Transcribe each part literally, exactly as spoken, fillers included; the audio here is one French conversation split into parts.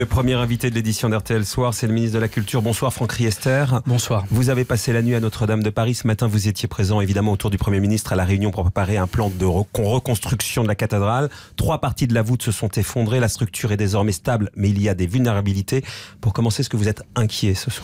Le premier invité de l'édition d'R T L Soir, c'est le ministre de la Culture. Bonsoir Franck Riester. Bonsoir. Vous avez passé la nuit à Notre-Dame de Paris. Ce matin, vous étiez présent évidemment autour du Premier ministre à la Réunion pour préparer un plan de reconstruction de la cathédrale. Trois parties de la voûte se sont effondrées. La structure est désormais stable, mais il y a des vulnérabilités. Pour commencer, est-ce que vous êtes inquiet ce soir ?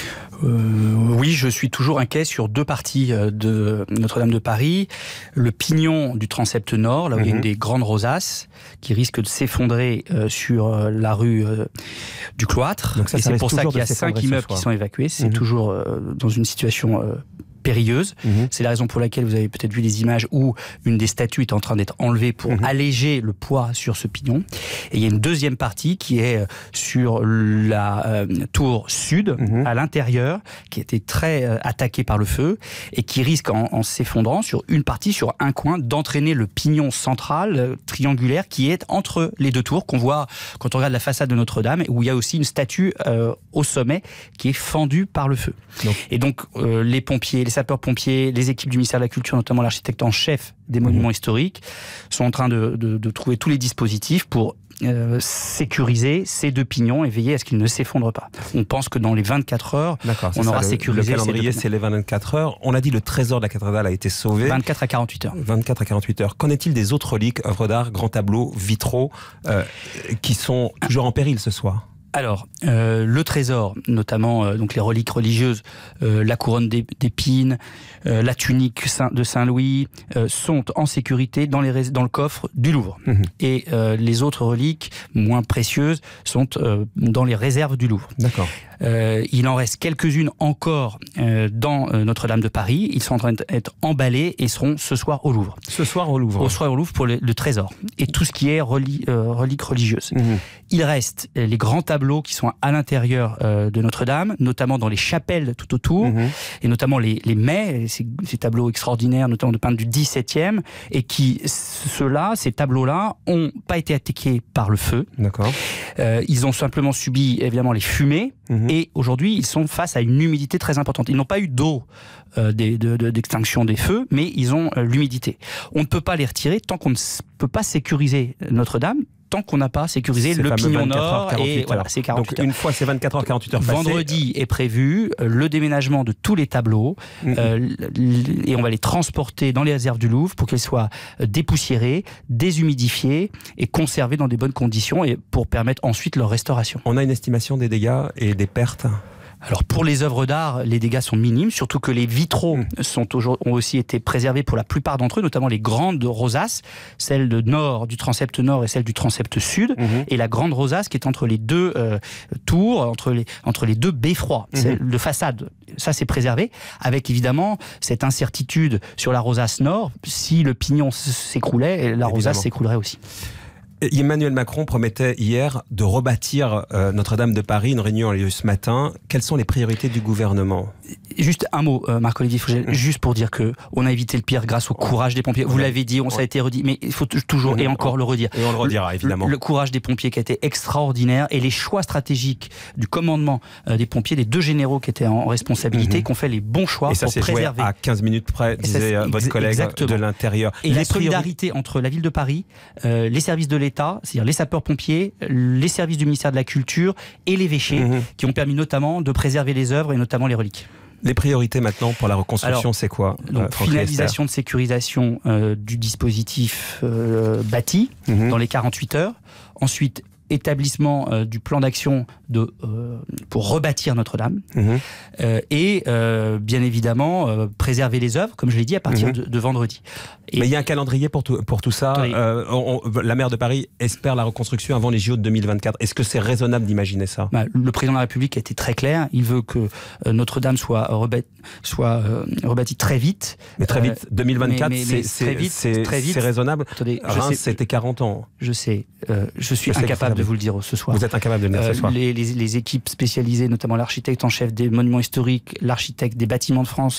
Euh, oui, je suis toujours inquiet sur deux parties de Notre-Dame de Paris. Le pignon du transept nord, là où mmh. il y a une des grandes rosaces, qui risque de s'effondrer euh, sur euh, la rue euh, du Cloître. Donc ça, et ça c'est pour ça qu'il y a cinq immeubles qui sont évacués. C'est mmh. toujours euh, dans une situation euh, périlleuse. Mmh. C'est la raison pour laquelle vous avez peut-être vu les images où une des statues est en train d'être enlevée pour mmh. alléger le poids sur ce pignon. Et il y a une deuxième partie qui est sur la euh, tour sud, mmh. à l'intérieur, qui a été très euh, attaquée par le feu et qui risque, en, en s'effondrant sur une partie, sur un coin, d'entraîner le pignon central, euh, triangulaire, qui est entre les deux tours, qu'on voit quand on regarde la façade de Notre-Dame, où il y a aussi une statue euh, au sommet qui est fendue par le feu. Donc. Et donc, euh, les pompiers, les sapeurs-pompiers, les équipes du ministère de la Culture, notamment l'architecte en chef des monuments mmh. historiques, sont en train de, de, de trouver tous les dispositifs pour euh, sécuriser ces deux pignons et veiller à ce qu'ils ne s'effondrent pas. On pense que dans les vingt-quatre heures, on ça, aura le, sécurisé le calendrier, c'est les vingt-quatre heures. On a dit le trésor de la cathédrale a été sauvé. vingt-quatre à quarante-huit heures. vingt-quatre à quarante-huit heures. Qu'en est-il des autres reliques, œuvres d'art, grands tableaux, vitraux, euh, qui sont toujours en péril ce soir ? Alors, euh, le trésor, notamment euh, donc les reliques religieuses, euh, la couronne d'épines, euh, la tunique de Saint-Louis, euh, sont en sécurité dans, les, dans le coffre du Louvre. Mmh. Et euh, les autres reliques, moins précieuses, sont euh, dans les réserves du Louvre. D'accord. Euh, il en reste quelques-unes encore euh, dans euh, Notre-Dame de Paris. Ils sont en train d'être emballés et seront ce soir au Louvre. Ce soir au Louvre. Au soir au Louvre pour le, le trésor. Et tout ce qui est reli, euh, reliques religieuses. Mmh. Il reste les grands tableaux qui sont à l'intérieur euh, de Notre-Dame, notamment dans les chapelles tout autour, mmh. et notamment les, les mets, ces, ces tableaux extraordinaires, notamment de peintres du dix-septième, et qui, ceux-là, ces tableaux-là, n'ont pas été attaqués par le feu. D'accord. Euh, ils ont simplement subi, évidemment, les fumées, mmh. et aujourd'hui, ils sont face à une humidité très importante. Ils n'ont pas eu d'eau euh, de, de, de, d'extinction des feux, mais ils ont euh, l'humidité. On ne peut pas les retirer tant qu'on ne peut pas sécuriser Notre-Dame, tant qu'on n'a pas sécurisé le pignon nord, et voilà, c'est quarante-huit Donc heures. une fois ces vingt-quatre heures, quarante-huit heures passées, vendredi est prévu euh, le déménagement de tous les tableaux, mmh. euh, et on va les transporter dans les réserves du Louvre pour qu'ils soient dépoussiérés, déshumidifiés et conservés dans des bonnes conditions et pour permettre ensuite leur restauration. On a une estimation des dégâts et des pertes ? Alors pour les œuvres d'art, les dégâts sont minimes, surtout que les vitraux mmh. sont ont aussi été préservés pour la plupart d'entre eux, notamment les grandes rosaces, celle de nord, du transept nord et celle du transept sud, mmh. et la grande rosace qui est entre les deux euh, tours, entre les, entre les deux beffrois, mmh. celle de façade. Ça, c'est préservé, avec évidemment cette incertitude sur la rosace nord. Si le pignon s'écroulait, la évidemment. rosace s'écroulerait aussi. Emmanuel Macron promettait hier de rebâtir euh, Notre-Dame de Paris. Une réunion a lieu ce matin. Quelles sont les priorités du gouvernement ? Juste un mot, euh, Marc-Olivier Fougel, mmh. juste pour dire que on a évité le pire grâce au courage des pompiers. Vous ouais. l'avez dit, on, ouais. ça a été redit, mais il faut toujours mmh. et encore le redire. Et on le redira, évidemment. Le, le courage des pompiers qui a été extraordinaire et les choix stratégiques du commandement euh, des pompiers, les deux généraux qui étaient en responsabilité, mmh. qui ont fait les bons choix et ça pour s'est préserver. Joué à quinze minutes près, disait ça, votre collègue exactement. de l'Intérieur. Et les la solidarité priori... entre la ville de Paris, euh, les services de l'État, c'est-à-dire les sapeurs-pompiers, les services du ministère de la Culture et l'évêché, mmh. qui ont permis notamment de préserver les œuvres et notamment les reliques. Les priorités maintenant pour la reconstruction, c'est quoi donc, euh, finalisation de sécurisation euh, du dispositif euh, bâti mmh. dans les quarante-huit heures. Ensuite, établissement euh, du plan d'action de, euh, pour rebâtir Notre-Dame mmh. euh, et euh, bien évidemment euh, préserver les œuvres, comme je l'ai dit, à partir mmh. de, de vendredi. Et mais il y a un calendrier pour tout, pour tout ça. Oui. Euh, on, on, la maire de Paris espère la reconstruction avant les J O de deux mille vingt-quatre. Est-ce que c'est raisonnable d'imaginer ça ? bah, Le président de la République a été très clair. Il veut que euh, Notre-Dame soit, rebâtie, soit euh, rebâtie très vite. Mais très vite, deux mille vingt-quatre, mais, mais, mais c'est, très vite, c'est, très vite. c'est raisonnable. Attendez, Reims, c'était quarante ans. Je sais. Euh, je suis je incapable de vous le dire ce soir. Vous êtes incapable de le dire euh, ce soir. Les, les, les équipes spécialisées, notamment l'architecte en chef des monuments historiques, l'architecte des bâtiments de France,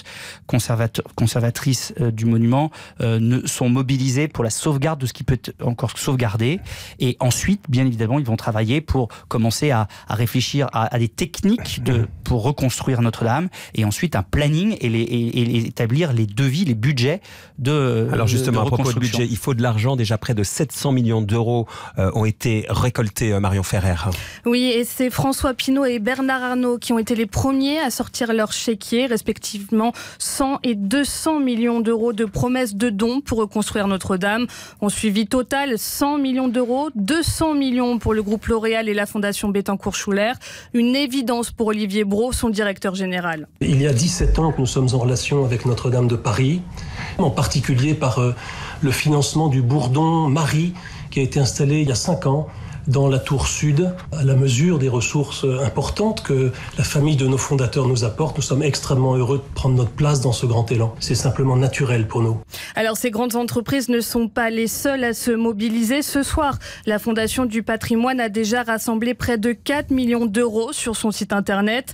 conservatrice euh, du monument, euh, ne, sont mobilisés pour la sauvegarde de ce qui peut être encore sauvegardé. Et ensuite, bien évidemment, ils vont travailler pour commencer à, à réfléchir à, à des techniques de, pour reconstruire Notre-Dame, et ensuite un planning et, les, et, et établir les devis, les budgets de Alors justement, de, de à propos de budget, il faut de l'argent. Déjà près de sept cents millions d'euros euh, ont été récoltés récolté, Marion Ferrer. Oui, et c'est François Pinault et Bernard Arnault qui ont été les premiers à sortir leur chéquier, respectivement cent et deux cents millions d'euros de promesses de dons pour reconstruire Notre-Dame. On suivi Total, cent millions d'euros, deux cents millions pour le groupe L'Oréal et la Fondation Bettencourt-Schuller. Une évidence pour Olivier Brault, son directeur général. Il y a dix-sept ans que nous sommes en relation avec Notre-Dame de Paris, en particulier par euh, le financement du bourdon Marie qui a été installé il y a cinq ans dans la tour sud, à la mesure des ressources importantes que la famille de nos fondateurs nous apporte. Nous sommes extrêmement heureux de prendre notre place dans ce grand élan. C'est simplement naturel pour nous. Alors ces grandes entreprises ne sont pas les seules à se mobiliser. Ce soir, la Fondation du patrimoine a déjà rassemblé près de quatre millions d'euros sur son site internet.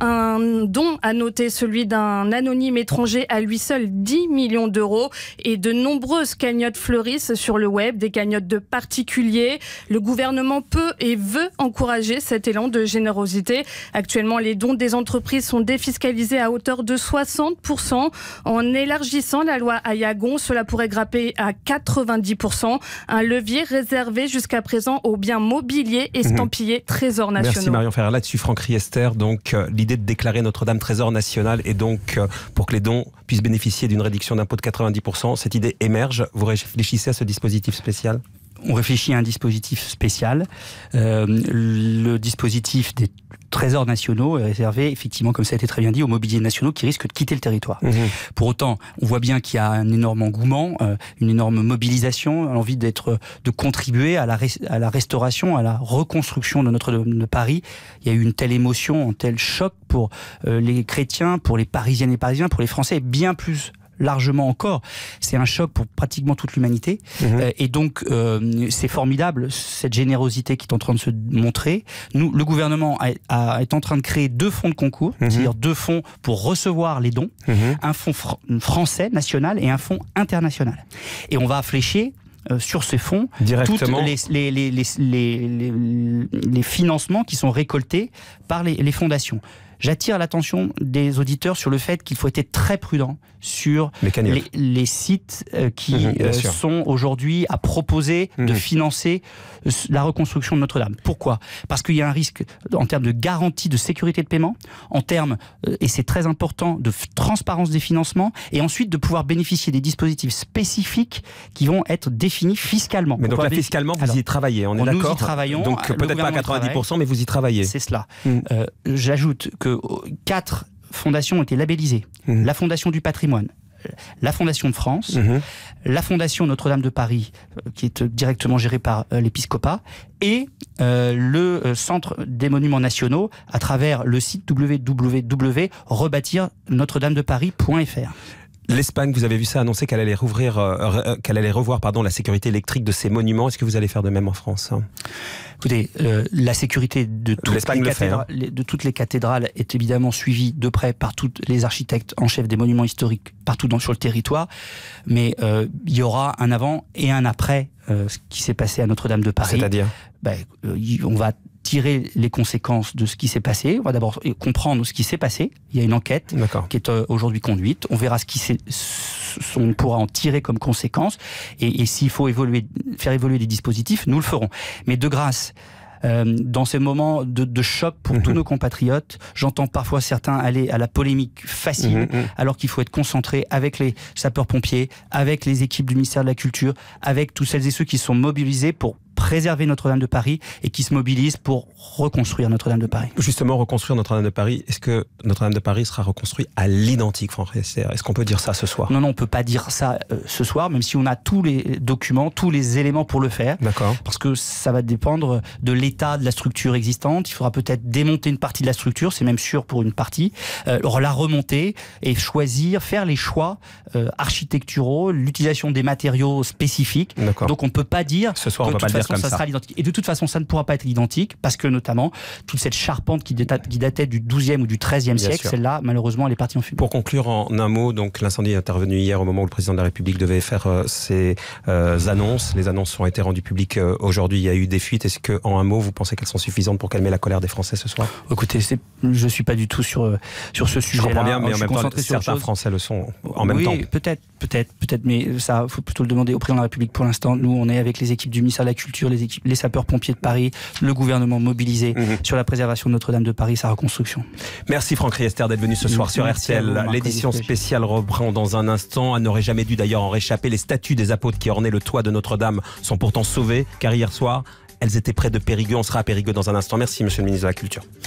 Un don à noter, celui d'un anonyme étranger, à lui seul dix millions d'euros. Et de nombreuses cagnottes fleurissent sur le web, des cagnottes de particuliers. Le gouvernement peut et veut encourager cet élan de générosité. Actuellement, les dons des entreprises sont défiscalisés à hauteur de soixante pour cent. En élargissant la loi Ayagon, cela pourrait grimper à quatre-vingt-dix pour cent. Un levier réservé jusqu'à présent aux biens mobiliers estampillés mmh. Trésor national. Merci Marion Ferrer. Là-dessus, Franck Riester, donc euh, l'idée de déclarer Notre-Dame Trésor national et donc euh, pour que les dons puissent bénéficier d'une réduction d'impôt de quatre-vingt-dix pour cent, cette idée émerge. Vous réfléchissez à ce dispositif spécial ? On réfléchit à un dispositif spécial. Euh, le dispositif des trésors nationaux est réservé, effectivement, comme ça a été très bien dit, aux mobiliers nationaux qui risquent de quitter le territoire. Mmh. Pour autant, on voit bien qu'il y a un énorme engouement, euh, une énorme mobilisation, l'envie d'être, de contribuer à la, à la restauration, à la reconstruction de Notre-Dame de Paris. Il y a eu une telle émotion, un tel choc pour euh, les chrétiens, pour les Parisiennes et Parisiens, pour les Français, bien plus largement encore. C'est un choc pour pratiquement toute l'humanité. Mmh. Euh, et donc, euh, c'est formidable, cette générosité qui est en train de se montrer. Nous, le gouvernement a, a, est en train de créer deux fonds de concours, mmh. c'est-à-dire deux fonds pour recevoir les dons, mmh. un fonds fr- français, national, et un fonds international. Et on va flécher Euh, sur ces fonds, tous les, les, les, les, les, les, les financements qui sont récoltés par les, les fondations. J'attire l'attention des auditeurs sur le fait qu'il faut être très prudent sur les, les sites euh, qui mmh, euh, sont aujourd'hui à proposer mmh. de financer la reconstruction de Notre-Dame. Pourquoi ? Parce qu'il y a un risque en termes de garantie de sécurité de paiement, en termes, euh, et c'est très important, de f- transparence des financements, et ensuite de pouvoir bénéficier des dispositifs spécifiques qui vont être définis fiscalement. Mais donc là, fiscalement, vous Alors, y travaillez, on est d'accord ? Nous y travaillons. Donc peut-être pas à quatre-vingt-dix pour cent, mais vous y travaillez. C'est cela. Mmh. Euh, j'ajoute que quatre fondations ont été labellisées. Mmh. La Fondation du patrimoine, la Fondation de France, mmh. la Fondation Notre-Dame de Paris, euh, qui est directement gérée par euh, l'épiscopat, et euh, le euh, Centre des monuments nationaux à travers le site w w w point rebâtir notre dame de paris point f r. L'Espagne, vous avez vu ça annoncer qu'elle allait rouvrir, euh, qu'elle allait revoir pardon, la sécurité électrique de ses monuments. Est-ce que vous allez faire de même en France ? Écoutez, euh, la sécurité de toutes, les cathédrales, fait, hein. de toutes les cathédrales est évidemment suivie de près par tous les architectes en chef des monuments historiques partout dans, sur le territoire. Mais euh, il y aura un avant et un après euh, ce qui s'est passé à Notre-Dame de Paris. C'est-à-dire ben, euh, on va tirer les conséquences de ce qui s'est passé. On va d'abord comprendre ce qui s'est passé. Il y a une enquête D'accord. qui est euh, aujourd'hui conduite. On verra ce qui s'est, on pourra en tirer comme conséquence. Et, et s'il faut évoluer, faire évoluer des dispositifs, nous le ferons. Mais de grâce, euh, dans ces moments de, de choc pour mmh. tous nos compatriotes, j'entends parfois certains aller à la polémique facile, mmh. alors qu'il faut être concentré avec les sapeurs-pompiers, avec les équipes du ministère de la Culture, avec tous celles et ceux qui sont mobilisés pour préserver Notre-Dame de Paris et qui se mobilisent pour reconstruire Notre-Dame de Paris. Justement, reconstruire Notre-Dame de Paris, est-ce que Notre-Dame de Paris sera reconstruit à l'identique, Franck Riester ? Est-ce qu'on peut dire ça ce soir ? Non, non, on ne peut pas dire ça euh, ce soir, même si on a tous les documents, tous les éléments pour le faire. D'accord. Parce que ça va dépendre de l'état de la structure existante. Il faudra peut-être démonter une partie de la structure, c'est même sûr pour une partie, euh, la remonter et choisir, faire les choix euh, architecturaux, l'utilisation des matériaux spécifiques. D'accord. Donc on ne peut pas dire ce soir, que on de peut toute pas façon, le dire ça, comme ça sera l'identique. Et de toute façon, ça ne pourra pas être l'identique parce que notamment toute cette charpente qui datait, qui datait du douzième ou du treizième Bien siècle, sûr. Celle-là, malheureusement, elle est partie en fumée. Pour conclure en un mot, donc l'incendie est intervenu hier au moment où le président de la République devait faire euh, ses euh, annonces. Les annonces ont été rendues publiques euh, aujourd'hui. Il y a eu des fuites. Est-ce que, en un mot, vous pensez qu'elles sont suffisantes pour calmer la colère des Français ce soir ? Écoutez, c'est, je suis pas du tout sur sur ce sujet-là. Je comprends bien, mais je en même temps, certains Français le sont en même oui, temps. Oui, peut-être, peut-être, peut-être, mais ça, faut plutôt le demander au président de la République. Pour l'instant, nous, on est avec les équipes du ministère de la Culture. préfecture, les, équipes, les sapeurs-pompiers de Paris, le gouvernement mobilisé mmh. sur la préservation de Notre-Dame de Paris, sa reconstruction. Merci Franck Riester d'être venu ce soir Merci sur R T L. L'édition spéciale reprend dans un instant. Elle n'aurait jamais dû d'ailleurs en réchapper. Les statues des apôtres qui ornaient le toit de Notre-Dame sont pourtant sauvées, car hier soir, elles étaient près de Périgueux. On sera à Périgueux dans un instant. Merci, monsieur le ministre de la Culture.